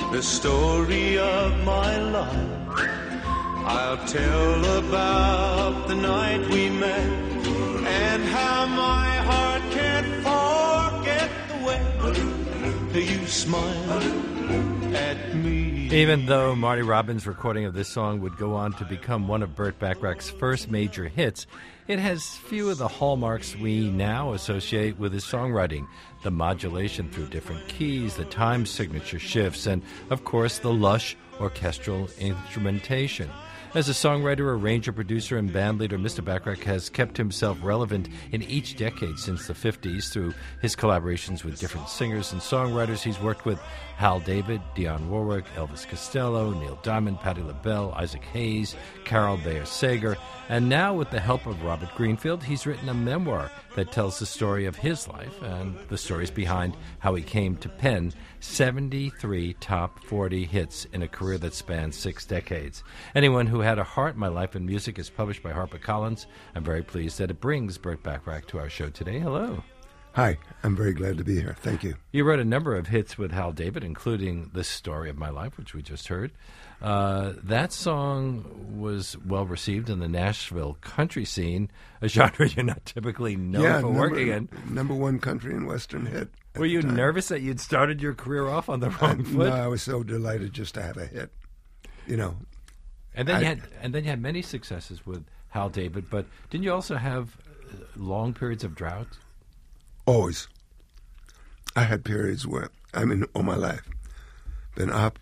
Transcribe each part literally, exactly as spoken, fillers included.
the story of my life. I'll tell about the night we met and how my heart can't forget the way you smiled at me. Even though Marty Robbins' recording of this song would go on to become one of Burt Bacharach's first major hits, it has few of the hallmarks we now associate with his songwriting. The modulation through different keys, the time signature shifts, and, of course, the lush orchestral instrumentation. As a songwriter, arranger, producer, and bandleader, Mister Bacharach has kept himself relevant in each decade since the fifties through his collaborations with different singers and songwriters. He's worked with Hal David, Dionne Warwick, Elvis Costello, Neil Diamond, Patti LaBelle, Isaac Hayes, Carol Bayer Sager, and now with the help of Robert Greenfield, he's written a memoir that tells the story of his life and the stories behind how he came to pen seventy-three top forty hits in a career that spans six decades. Anyone Who Had a Heart, My Life in Music is published by HarperCollins. I'm very pleased that it brings Burt Bacharach to our show today. Hello. Hi, I'm very glad to be here. Thank you. You wrote a number of hits with Hal David, including This Story of My Life, which we just heard. Uh, that song was well received in the Nashville country scene, a genre you're not typically known yeah, for number, working in. Number one country and western hit. Were you nervous that you'd started your career off on the wrong I, foot? No, I was so delighted just to have a hit. You know. And then I, you had and then you had many successes with Hal David, but didn't you also have long periods of drought? Always. I had periods where, I mean, all my life, been up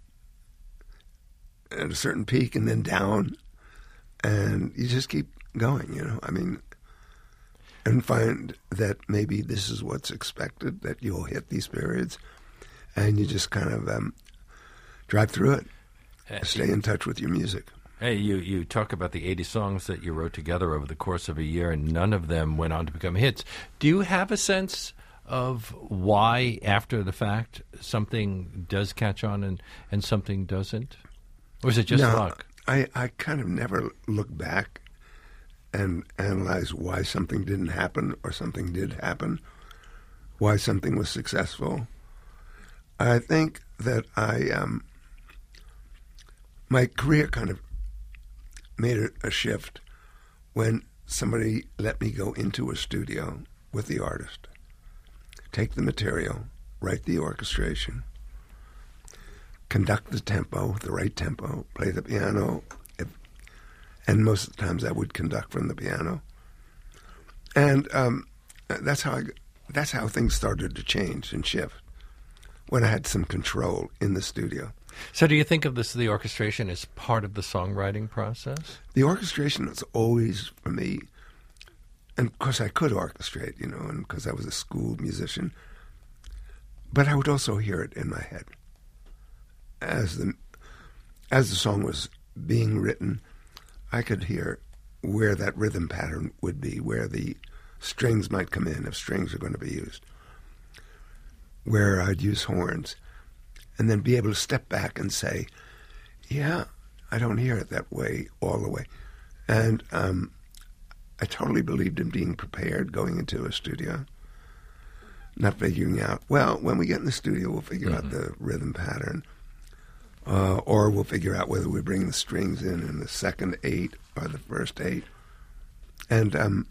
at a certain peak and then down, and you just keep going, you know. I mean, and find that maybe this is what's expected, that you'll hit these periods, and you just kind of um, drive through it, uh, stay in touch with your music. Hey, you, you talk about the eighty songs that you wrote together over the course of a year, and none of them went on to become hits. Do you have a sense of why, after the fact, something does catch on and, and something doesn't? Or is it just no, luck? I, I kind of never look back and analyze why something didn't happen or something did happen, why something was successful. I think that I, um, my career kind of made a, a shift when somebody let me go into a studio with the artist, take the material, write the orchestration, conduct the tempo, the right tempo, play the piano, if, and most of the times I would conduct from the piano. And um, that's how I, that's how things started to change and shift, when I had some control in the studio. So do you think of this, the orchestration, as part of the songwriting process? The orchestration is always, for me, and of course I could orchestrate, you know, and because I was a school musician, but I would also hear it in my head. As the as the song was being written, I could hear where that rhythm pattern would be, where the strings might come in, if strings are going to be used, where I'd use horns, and then be able to step back and say, yeah, I don't hear it that way all the way. And um, I totally believed in being prepared going into a studio, not figuring out, well, when we get in the studio, we'll figure mm-hmm. out the rhythm pattern. Uh, or we'll figure out whether we bring the strings in in the second eight or the first eight. And um,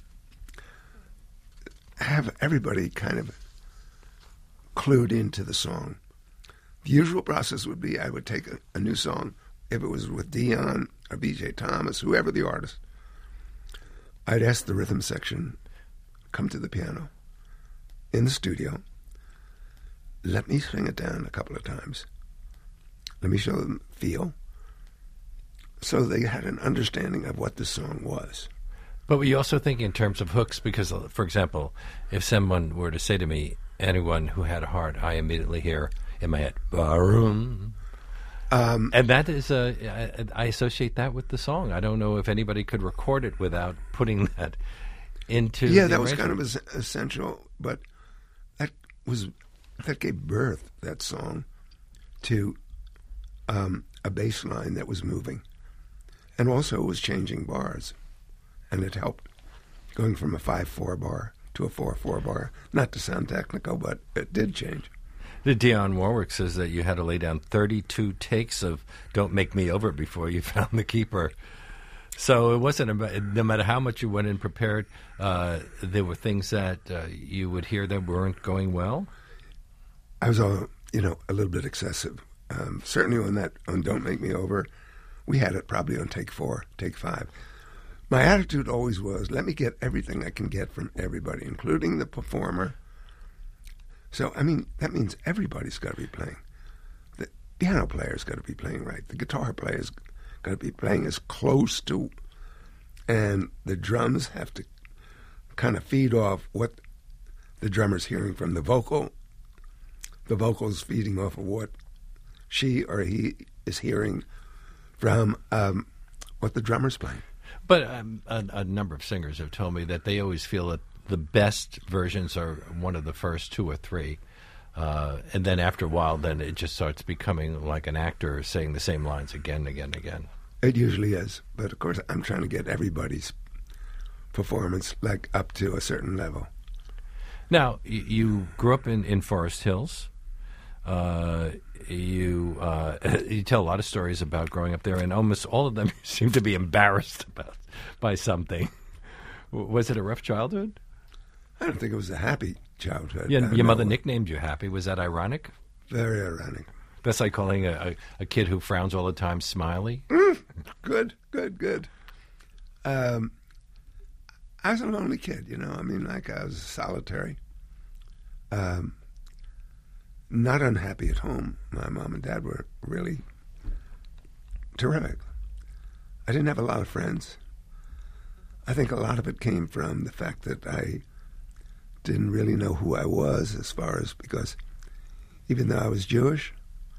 have everybody kind of clued into the song. The usual process would be I would take a, a new song, if it was with Dionne or B J Thomas, whoever the artist. I'd ask the rhythm section, come to the piano in the studio, let me sing it down a couple of times. Let me show them feel, so they had an understanding of what the song was. But were you also thinking in terms of hooks? Because, for example, if someone were to say to me, anyone who had a heart, I immediately hear in my head, Barum. Um, and that is, a, I, I associate that with the song. I don't know if anybody could record it without putting that into Yeah, the that was arrangement. kind of essential, but that was, that gave birth, that song, to Um, a bass line that was moving, and also was changing bars, and it helped going from a five four bar to a four four bar. Not to sound technical, but it did change. The Dionne Warwick says that you had to lay down thirty-two takes of Don't Make Me Over before you found the keeper. So it wasn't about, no matter how much you went in prepared, uh, there were things that uh, you would hear that weren't going well? I was, all, you know, a little bit excessive. Um, certainly on that, on Don't Make Me Over, we had it probably on take four, take five. My attitude always was, let me get everything I can get from everybody, including the performer. So, I mean, that means everybody's got to be playing. The piano player's got to be playing right. The guitar player's got to be playing as close to, and the drums have to kind of feed off what the drummer's hearing from the vocal. The vocal's feeding off of what she or he is hearing from um, what the drummer's playing. But um, a, a number of singers have told me that they always feel that the best versions are one of the first two or three. Uh, and then after a while, then it just starts becoming like an actor saying the same lines again and again and again. It usually is. But, of course, I'm trying to get everybody's performance like up to a certain level. Now, y- you grew up in, in Forest Hills. Uh, you uh, you tell a lot of stories about growing up there, and almost all of them seem to be embarrassed about by something. Was it a rough childhood? I don't think it was a happy childhood. Yeah, uh, your no. mother nicknamed you Happy. Was that ironic? Very ironic. That's like calling a, a, a kid who frowns all the time Smiley. Mm, good, good, good. Um, I was a lonely kid, you know. I mean, like I was solitary. Um, not unhappy at home. My mom and dad were really terrific. I didn't have a lot of friends. I think a lot of it came from the fact that I didn't really know who I was, as far as, because even though I was Jewish,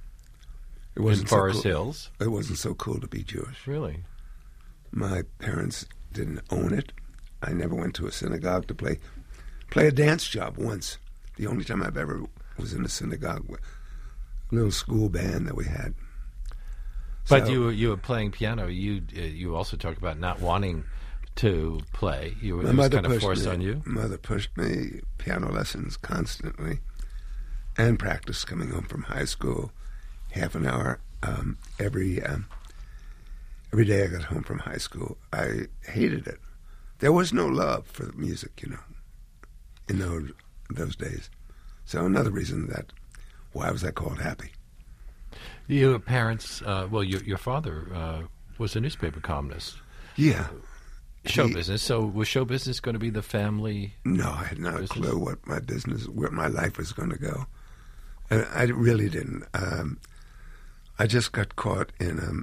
it wasn't in Forest so cool. Hills? It wasn't so cool to be Jewish. Really? My parents didn't own it. I never went to a synagogue to play play a dance job once. The only time I've ever was in a synagogue, a little school band that we had. But So- you were- you were playing piano. You uh, you also talk about not wanting to play. You were, My it was mother kind of pushed forced me. on you. Mother pushed me, piano lessons constantly, and practice coming home from high school, half an hour um, every um, every day I got home from high school. I hated it. There was no love for the music, you know, in those those days. So another reason that why was I called Happy? Your parents, uh, well, your your father uh, was a newspaper columnist. Yeah. Show He- business. So was show business going to be the family? No, I had not a Business? clue what my business, where my life was going to go. And I really didn't. Um, I just got caught in um,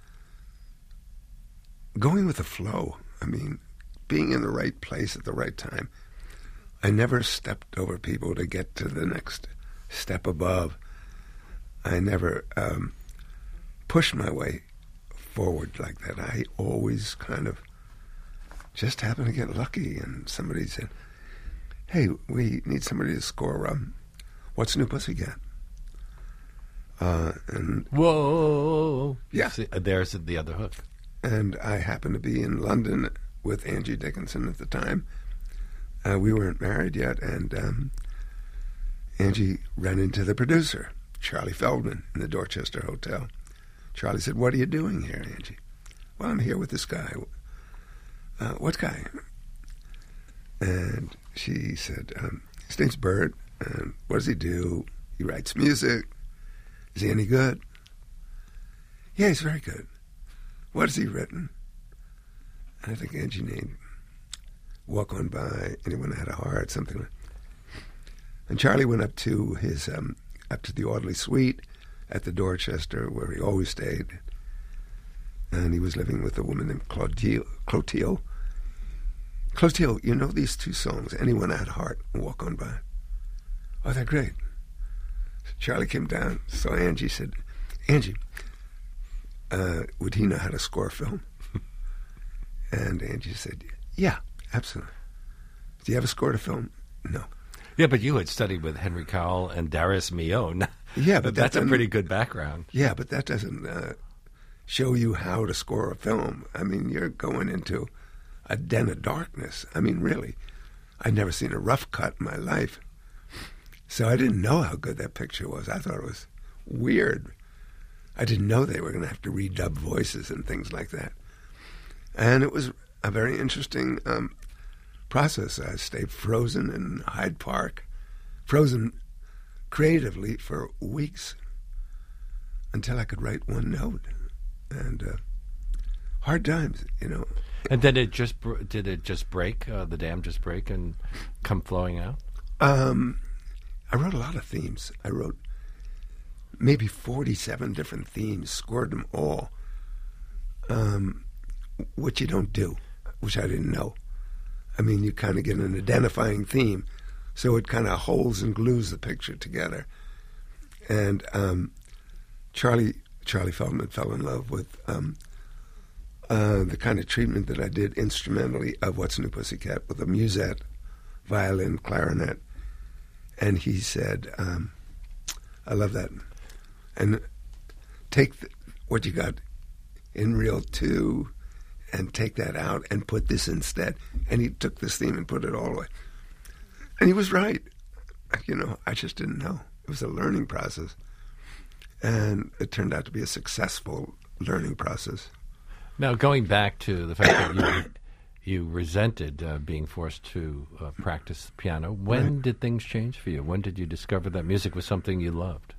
going with the flow. I mean, being in the right place at the right time. I never stepped over people to get to the next step above. I never um, pushed my way forward like that. I always kind of just happened to get lucky, and somebody said, "Hey, we need somebody to score um, What's New Pussycat?" Uh, and Whoa! Yeah. See, uh, there's the other hook. and I happened to be in London with Angie Dickinson at the time. Uh, we weren't married yet, and um, Angie ran into the producer, Charlie Feldman, in the Dorchester Hotel. Charlie said, "What are you doing here, Angie?" "Well, I'm here with this guy." Uh, "what guy?" And she said, um, "His name's Bert. And what does he do? He writes music. Is he any good?" "Yeah, he's very good." "What has he written?" I think Angie named Walk On By, Anyone That Had a Heart, something like that. And Charlie went up to his, um, up to the Audley Suite at the Dorchester, where he always stayed. And he was living with a woman named Clotilde. Clotilde. Clotilde, you know these two songs, Anyone That Had a Heart and Walk On By? "Oh, they're great." So Charlie came down, saw Angie, said, "Angie, uh, would he know how to score a film?" And Angie said, "Yeah, absolutely." "Do you ever scored a film?" "No." Yeah, but you had studied with Henry Cowell and Darius Milhaud. Yeah, but that's that a pretty good background. Yeah, but that doesn't uh, show you how to score a film. I mean, you're going into a den of darkness. I mean, really. I'd never seen a rough cut in my life. So I didn't know how good that picture was. I thought it was weird. I didn't know they were going to have to redub voices and things like that. And it was a very interesting um, process. I stayed frozen in Hyde Park, frozen creatively for weeks until I could write one note. And uh, hard times, you know. And then it just br- did it just break? Uh, the dam just break and come flowing out? Um, I wrote a lot of themes. I wrote maybe forty-seven different themes, scored them all, um, which you don't do, which I didn't know. I mean, you kind of get an identifying theme, so it kind of holds and glues the picture together. And um, Charlie Charlie Feldman fell in love with um, uh, the kind of treatment that I did instrumentally of What's New Pussycat with a musette, violin, clarinet. And he said, um, I love that. And take the, what you got in reel two and take that out and put this instead. And he took this theme and put it all away. And he was right. You know, I just didn't know. It was a learning process. And it turned out to be a successful learning process. Now, going back to the fact that you, you resented uh, being forced to uh, practice the piano, when Right. did things change for you? When did you discover that music was something you loved?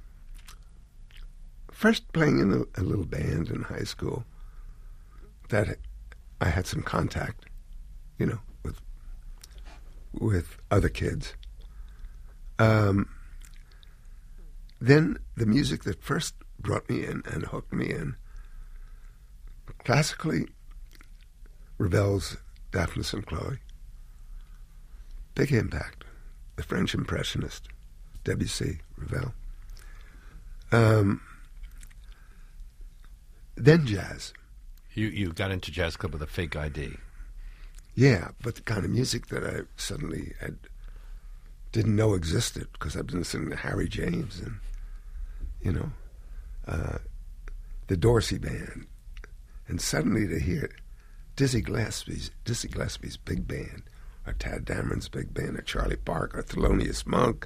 First playing in a, a little band in high school, that I had some contact, you know, with with other kids. Um, then the music that first brought me in and hooked me in, classically, Ravel's Daphnis and Chloe. Big impact. The French Impressionist, Debussy, Ravel. Um, then jazz. You you got into jazz club with a fake I D. Yeah, but the kind of music that I suddenly had didn't know existed because I've been listening to Harry James and, you know, uh, the Dorsey Band. And suddenly to hear Dizzy Gillespie's, Dizzy Gillespie's big band, or Tad Dameron's big band, or Charlie Parker, or Thelonious Monk.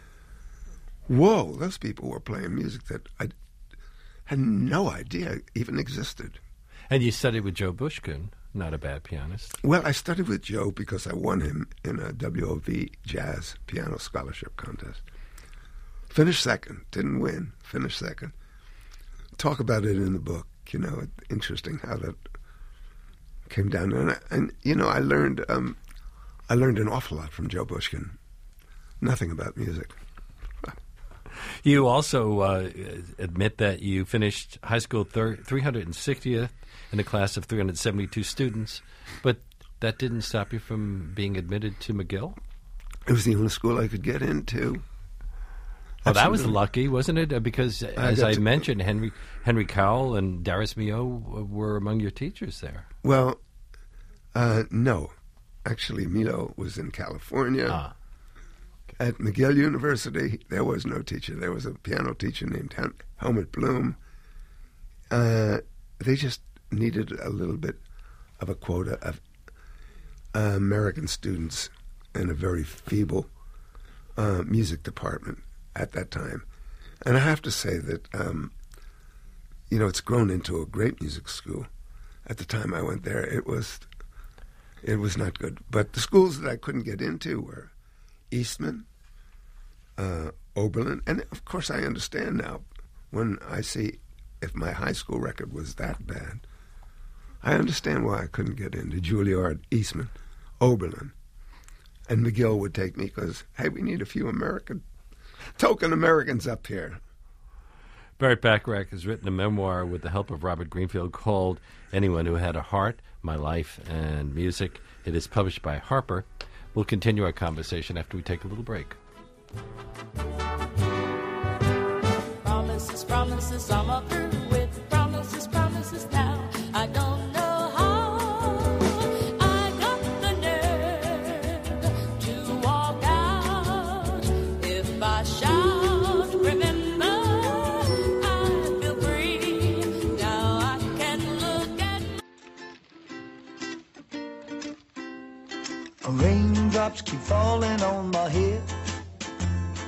Whoa, those people were playing music that I had no idea even existed. And you studied with Joe Bushkin, not a bad pianist. Well, I studied with Joe because I won him in a W O V Jazz Piano Scholarship Contest. Finished second, didn't win, finished second. Talk about it in the book, you know, it's interesting how that came down. And, I, and you know, I learned, um, I learned an awful lot from Joe Bushkin. Nothing about music. You also uh, admit that you finished high school thir- three hundred sixtieth in a class of three hundred seventy-two students, but that didn't stop you from being admitted to McGill? It was the only school I could get into. Well, that was Absolutely. lucky, wasn't it? Uh, Because, as got I to- mentioned, Henry Henry Cowell and Darius Milhaud were among your teachers there. Well, uh, no. Actually, Milo was in California. Ah. At McGill University, there was no teacher. There was a piano teacher named Hel- Helmut Bloom. Uh, they just needed a little bit of a quota of uh, American students in a very feeble uh, music department at that time. And I have to say that, um, you know, it's grown into a great music school. At the time I went there, it was it was not good. But the schools that I couldn't get into were Eastman, uh, Oberlin, and of course I understand now when I see if my high school record was that bad. I understand why I couldn't get into Juilliard, Eastman, Oberlin, and McGill would take me because, hey, we need a few American, token Americans up here. Burt Bacharach has written a memoir with the help of Robert Greenfield called Anyone Who Had a Heart, My Life and Music. It is published by Harper. We'll continue our conversation after we take a little break. Promises, promises, I'm a through with promises, promises now. I don't know how I got the nerve to walk out. If I shout, remember, I feel free. Now I can look at Raindrops keep falling on my head.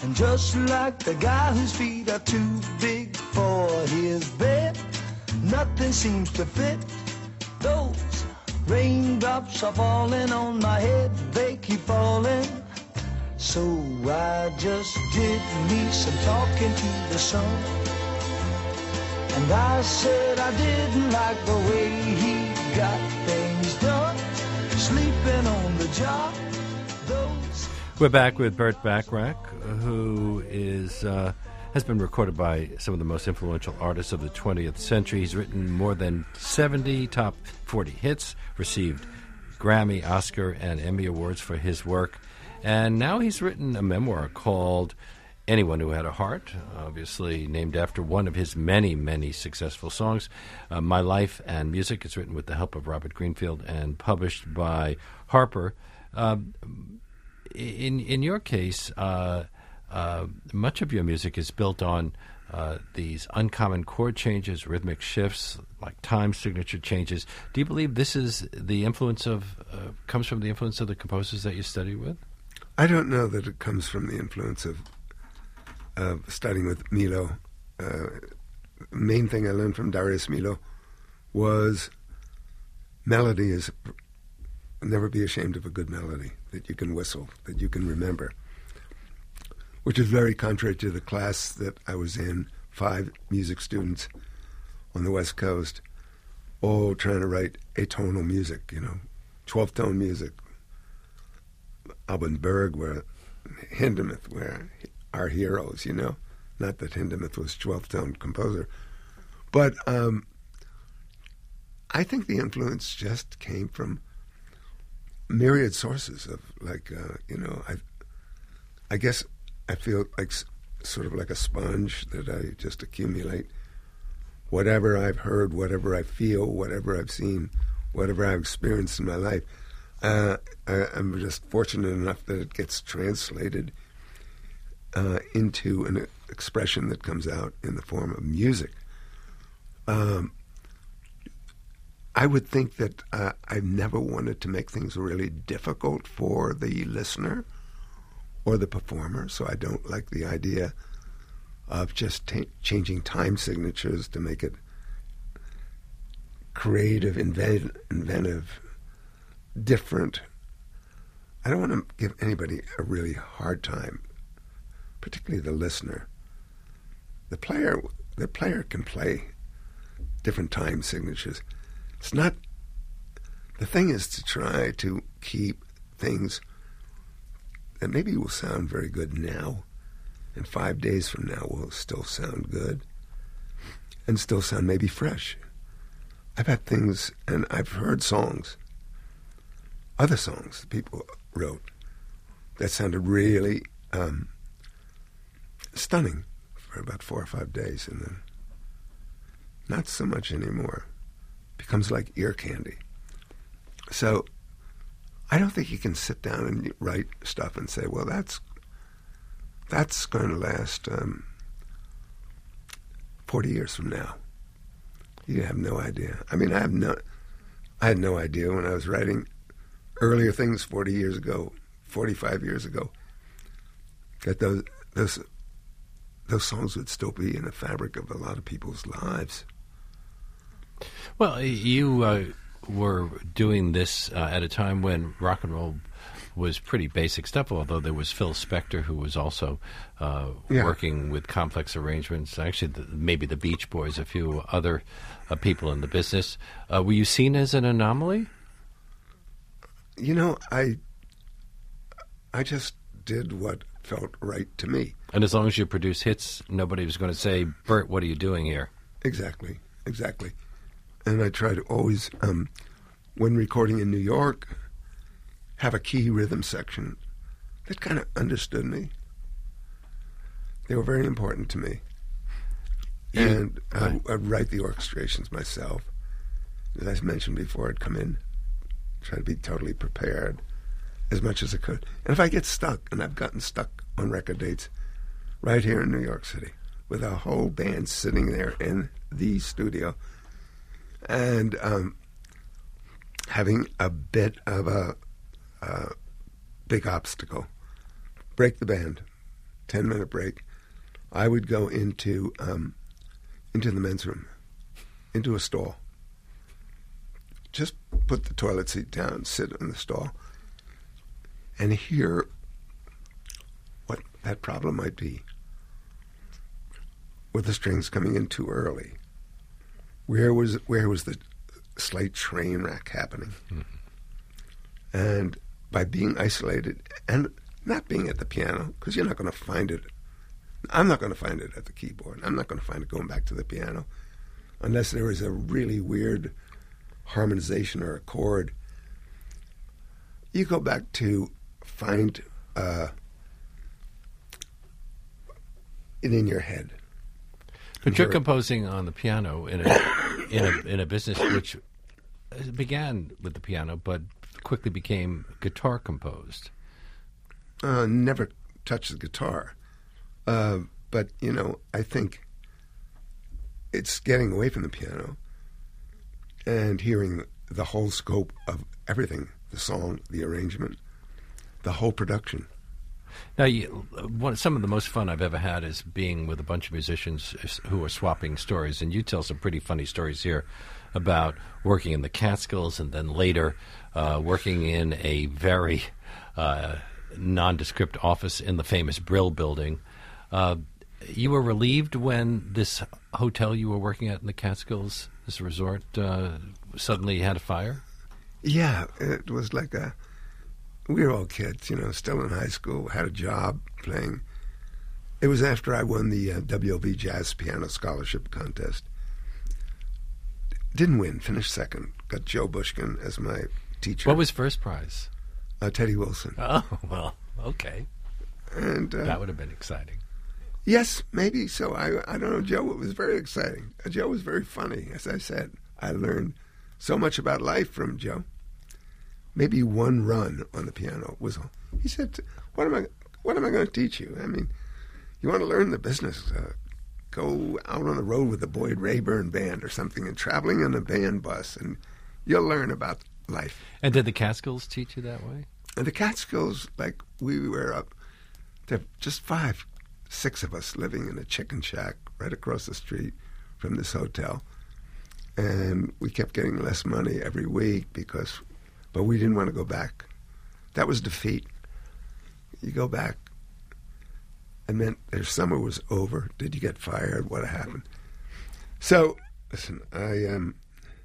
And just like the guy whose feet are too big for his bed, nothing seems to fit. Those raindrops are falling on my head, they keep falling. So I just did me some talking to the sun. And I said I didn't like the way he got things done, sleeping on the job. Those We're back with Burt Bacharach, who is uh, has been recorded by some of the most influential artists of the twentieth century. He's written more than seventy top forty hits, received Grammy, Oscar, and Emmy Awards for his work. And now he's written a memoir called Anyone Who Had a Heart, obviously named after one of his many, many successful songs, uh, My Life and Music. It's written with the help of Robert Greenfield and published by Harper. Um, in in your case, uh, uh, much of your music is built on uh, these uncommon chord changes, rhythmic shifts, like time signature changes. Do you believe this is the influence of uh, comes from the influence of the composers that you study with? I don't know that it comes from the influence of uh, studying with Milo. Uh, the main thing I learned from Darius Milo was melody is never be ashamed of a good melody that you can whistle, that you can remember, which is very contrary to the class that I was in, five music students on the West Coast, all trying to write atonal music, you know, twelve-tone music. Alban Berg, where Hindemith were our heroes, you know. Not that Hindemith was twelve-tone composer. But um, I think the influence just came from myriad sources of, like, uh, you know, I I guess I feel like sort of like a sponge that I just accumulate whatever I've heard, whatever I feel, whatever I've seen, whatever I've experienced in my life. Uh, I, I'm just fortunate enough that it gets translated uh, into an expression that comes out in the form of music. Um, I would think that uh, I've never wanted to make things really difficult for the listener or the performer, so I don't like the idea of just ta- changing time signatures to make it creative, invent- inventive, different. I don't want to give anybody a really hard time, particularly the listener. The player, the player can play different time signatures. It's not, the thing is to try to keep things that maybe will sound very good now, and five days from now will still sound good, and still sound maybe fresh. I've had things, and I've heard songs, other songs that people wrote that sounded really um, stunning for about four or five days, and then not so much anymore. Becomes like ear candy. So I don't think you can sit down and write stuff and say, well, that's that's going to last um, forty years from now. You have no idea. I mean, I have no, I had no idea when I was writing earlier things forty years ago, forty-five years ago, that those those those songs would still be in the fabric of a lot of people's lives. Well, you uh, were doing this uh, at a time when rock and roll was pretty basic stuff, although there was Phil Spector, who was also uh, yeah. working with complex arrangements. Actually, the, maybe the Beach Boys, a few other uh, people in the business. Uh, were you seen as an anomaly? You know, I I just did what felt right to me. And as long as you produce hits, nobody was going to say, Burt, what are you doing here? Exactly, exactly. And I try to always, um, when recording in New York, have a key rhythm section that kind of understood me. They were very important to me. You, and right. I, I'd write the orchestrations myself. As I mentioned before, I'd come in, try to be totally prepared as much as I could. And if I get stuck, and I've gotten stuck on record dates right here in New York City, with a whole band sitting there in the studio, and um, having a bit of a, a big obstacle, break the band, ten-minute break, I would go into um, into the men's room, into a stall. Just put the toilet seat down, sit in the stall, and hear what that problem might be. Were the strings coming in too early? Where was where was the slight train wreck happening? Mm-hmm. And by being isolated and not being at the piano, because you're not going to find it. I'm not going to find it at the keyboard. I'm not going to find it going back to the piano unless there is a really weird harmonization or a chord. You go back to find uh, it in your head. But you're composing on the piano in a in a in a business which began with the piano, but quickly became guitar composed. Uh, never touched the guitar, uh, but you know, I think it's getting away from the piano and hearing the whole scope of everything: the song, the arrangement, the whole production. Now, you, one, some of the most fun I've ever had is being with a bunch of musicians who are swapping stories, and you tell some pretty funny stories here about working in the Catskills and then later uh, working in a very uh, nondescript office in the famous Brill Building. Uh, you were relieved when this hotel you were working at in the Catskills, this resort, uh, suddenly had a fire? Yeah, it was like a... We were all kids, you know, still in high school, had a job playing. It was after I won the uh, W O V Jazz Piano Scholarship Contest. Didn't win, finished second. Got Joe Bushkin as my teacher. What was first prize? Uh, Teddy Wilson. Oh, well, okay. And uh, that would have been exciting. Yes, maybe so. I, I don't know, Joe. It was very exciting. Uh, Joe was very funny, as I said. I learned so much about life from Joe. Maybe one run on the piano was all. He said, "What am I? What am I going to teach you? I mean, you want to learn the business? Uh, go out on the road with the Boyd Rayburn Band or something, and traveling on a band bus, and you'll learn about life." And did the Catskills teach you that way? And the Catskills, like we were up, there were just five, six of us living in a chicken shack right across the street from this hotel, and we kept getting less money every week because. But we didn't want to go back. That was defeat. You go back, and then their summer was over. Did you get fired? What happened? So, listen, I um,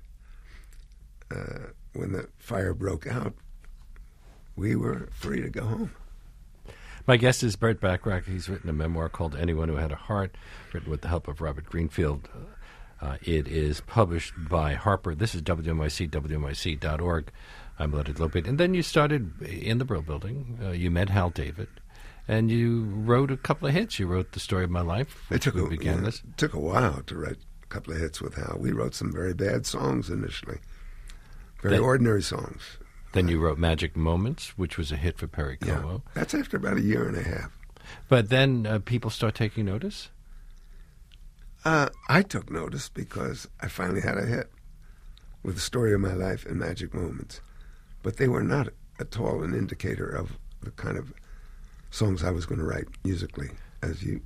uh, when the fire broke out, we were free to go home. My guest is Burt Bacharach. He's written a memoir called Anyone Who Had a Heart, written with the help of Robert Greenfield. Uh, it is published by Harper. This is W M I C, W M I C dot org. I'm Leonard Lopate. And then you started in the Brill Building. Uh, you met Hal David, and you wrote a couple of hits. You wrote The Story of My Life. It took a, began yeah, this. It took a while to write a couple of hits with Hal. We wrote some very bad songs initially, very then, ordinary songs. Then you wrote Magic Moments, which was a hit for Perry Yeah, Como. that's after about a year and a half. But then uh, people start taking notice? Uh, I took notice because I finally had a hit with The Story of My Life and Magic Moments. But they were not at all an indicator of the kind of songs I was going to write musically. As you,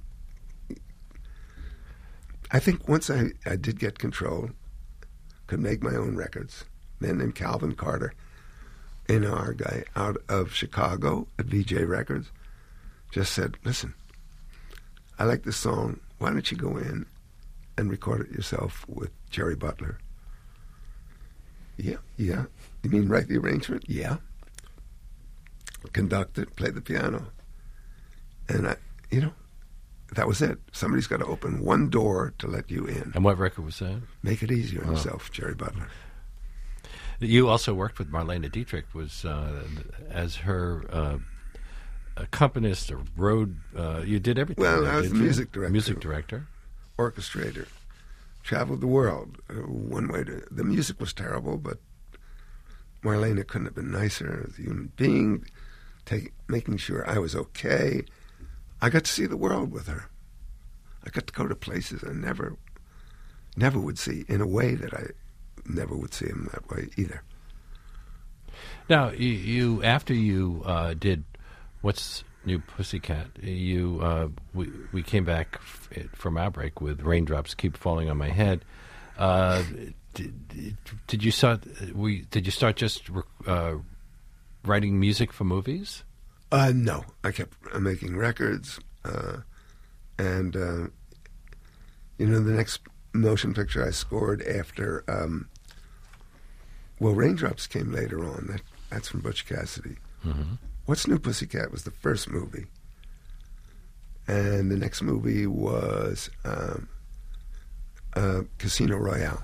I think once I, I did get control, could make my own records. Then in Calvin Carter, in our guy out of Chicago at V J Records, just said, "Listen, I like this song. Why don't you go in and record it yourself with Jerry Butler?" Yeah, yeah. You mean write the arrangement? Yeah. Conduct it, play the piano. And, I, you know, that was it. Somebody's got to open one door to let you in. And what record was that? Make it easier on Oh. yourself, Jerry Butler. You also worked with Marlene Dietrich was uh, as her uh, accompanist or road. Uh, you did everything. Well, there, I was didn't the you? music director. Music director. Orchestrator. Traveled the world. Uh, one way to... The music was terrible, but Marlene couldn't have been nicer as a human being, take, making sure I was okay. I got to see the world with her. I got to go to places I never, never would see, in a way that I never would see them that way either. Now, you, you after you uh, did what's New Pussycat, you uh, we we came back f- from our break with Raindrops Keep Falling on My Head. Uh, did, did you start? We did you start just uh, writing music for movies? Uh, no, I kept uh, making records, uh, and uh, you know, the next motion picture I scored after, um, well, Raindrops came later on. That that's from Butch Cassidy. Mm-hmm. What's New Pussycat was the first movie, and the next movie was um, uh, Casino Royale,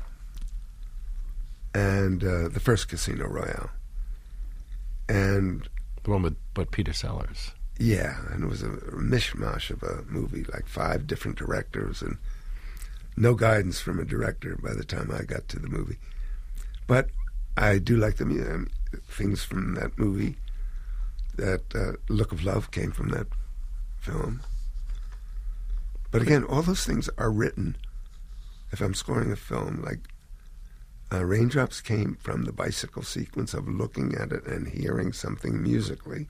and uh, the first Casino Royale, and The one with but Peter Sellers. yeah, and it was a mishmash of a movie, like five different directors, and no guidance from a director by the time I got to the movie. But I do like the mu- things from that movie. That uh, Look of Love came from that film. But again, all those things are written. If I'm scoring a film, like uh, Raindrops came from the bicycle sequence of looking at it and hearing something musically,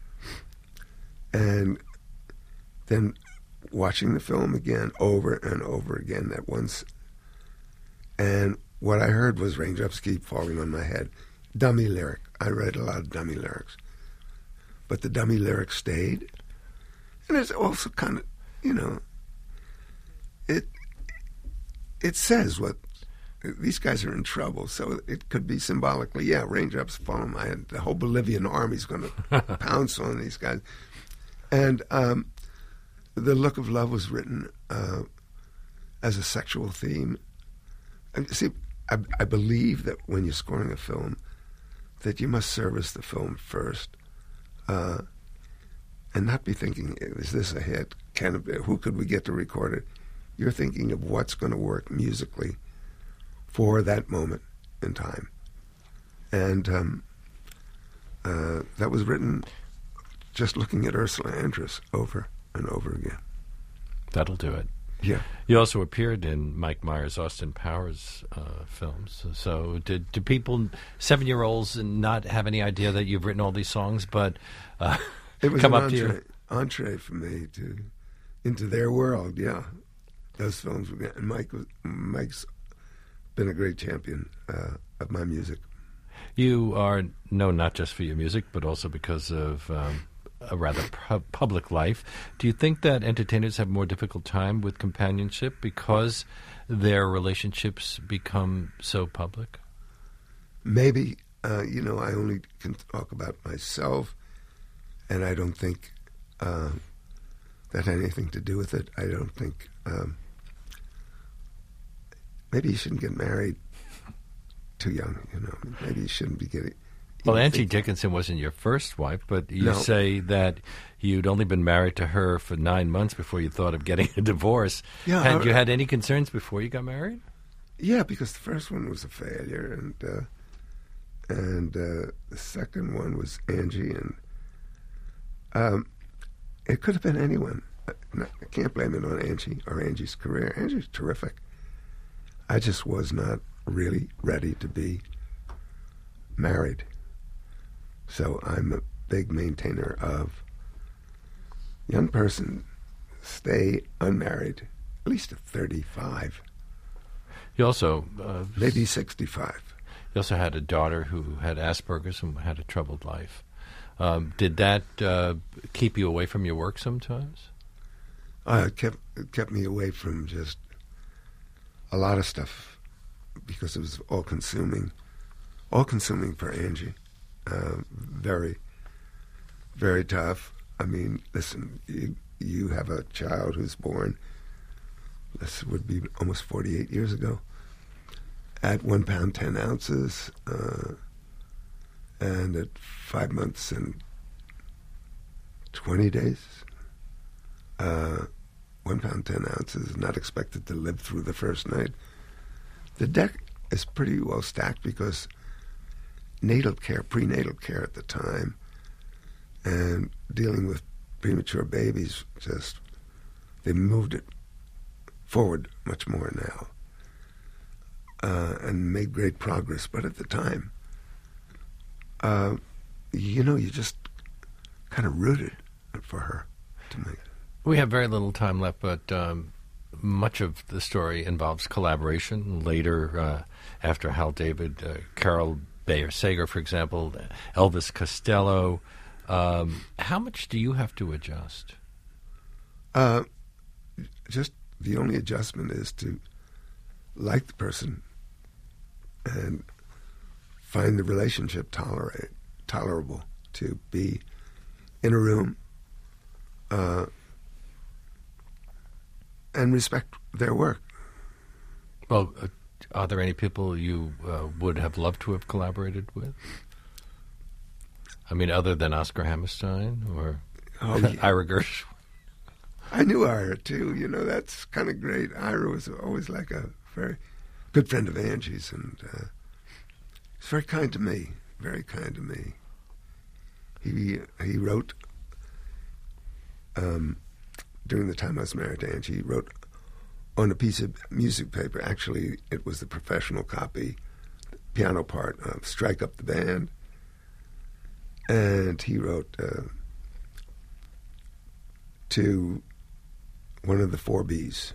and then watching the film again over and over again at once. And what I heard was Raindrops Keep Falling on My Head. Dummy lyric. I read a lot of dummy lyrics. But the dummy lyric stayed. And it's also kind of, you know, it it says what, these guys are in trouble, so it could be symbolically, yeah, raindrops fall on my head. The whole Bolivian army's going to pounce on these guys. And um, The Look of Love was written uh, as a sexual theme. And see, I, I believe that when you're scoring a film, that you must service the film first. Uh, and not be thinking, is this a hit? Can it be? Who could we get to record it? You're thinking of what's going to work musically for that moment in time. And um, uh, that was written just looking at Ursula Andress over and over again. That'll do it. Yeah. You also appeared in Mike Myers' Austin Powers uh, films. So did, do people, seven-year-olds, not have any idea that you've written all these songs, but uh, it was come an up entree, to you? entree for me to into their world, yeah. Those films were good. And Mike was, Mike's been a great champion uh, of my music. You are known not just for your music, but also because of um, a rather pu- public life. Do you think that entertainers have more difficult time with companionship because their relationships become so public? Maybe. Uh, you know, I only can talk about myself, and I don't think uh, that had anything to do with it. I don't think... Um, maybe you shouldn't get married too young, you know. Maybe you shouldn't be getting... Well, Angie Dickinson wasn't your first wife, but you No. say that you'd only been married to her for nine months before you thought of getting a divorce. Yeah, Had I- you had any concerns before you got married? Yeah, because the first one was a failure, and uh, and uh, the second one was Angie, and um, it could have been anyone. I, I can't blame it on Angie or Angie's career. Angie's terrific. I just was not really ready to be married. So I'm a big maintainer of young person, stay unmarried, at least at thirty-five, You also uh, maybe sixty-five. You also had a daughter who had Asperger's and had a troubled life. Um, did that uh, keep you away from your work sometimes? Uh, it kept it kept me away from just a lot of stuff because it was all consuming, all consuming for Angie. Uh, very, very tough. I mean, listen, you, you have a child who's born, this would be almost forty-eight years ago, at one pound, ten ounces, uh, and at five months and twenty days, uh, one pound, ten ounces, not expected to live through the first night. The deck is pretty well stacked because natal care, prenatal care at the time, and dealing with premature babies, just, they moved it forward much more now, uh, and made great progress. But at the time, uh, you know, you just kind of rooted for her to make. We have very little time left, but um, much of the story involves collaboration. Later, uh, after Hal David, uh, Carol Bayer Sager, for example, Elvis Costello. Um, how much do you have to adjust? Uh, just the only adjustment is to like the person and find the relationship tolerate, tolerable, to be in a room uh, and respect their work. Well, uh, are there any people you uh, would have loved to have collaborated with? I mean, other than Oscar Hammerstein or Oh, yeah. Ira Gershwin? I knew Ira, too. You know, that's kind of great. Ira was always like a very good friend of Angie's, and uh, he's very kind to me, very kind to me. He he wrote, um, during the time I was married to Angie, he wrote on a piece of music paper. Actually, it was the professional copy, the piano part of Strike Up the Band. And he wrote uh, to one of the four Bs,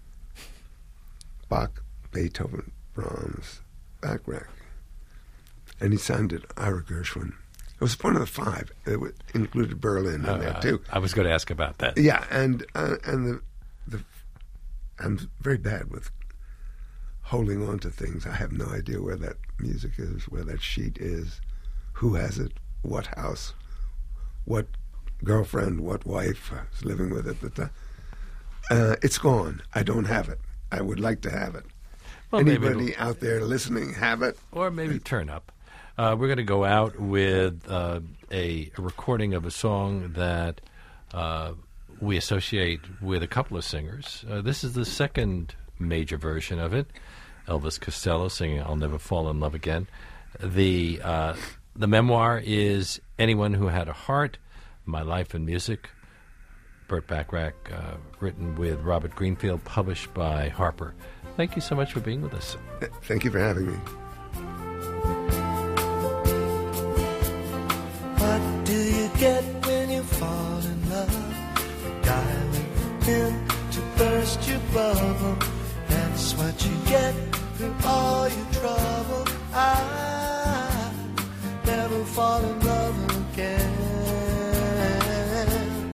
Bach, Beethoven, Brahms, Bacharach. And he signed it Ira Gershwin. It was one of the five. It w- included Berlin in Uh, there, too. I was going to ask about that. Yeah, and uh, and the the I'm very bad with holding on to things. I have no idea where that music is, where that sheet is, who has it, what house, what girlfriend, what wife is living with it. But the, uh, it's gone. I don't have it. I would like to have it. Well, maybe Anybody it'll- out there listening have it? Or maybe turn up. Uh, we're going to go out with uh, a, a recording of a song that uh, we associate with a couple of singers. Uh, this is the second major version of it. Elvis Costello singing "I'll Never Fall in Love Again." The uh, the memoir is "Anyone Who Had a Heart: My Life in Music." Burt Bacharach, uh, written with Robert Greenfield, published by Harper. Thank you so much for being with us. Thank you for having me. What do you get when you fall in love? A guy with him to burst your bubble. That's what you get through all your trouble.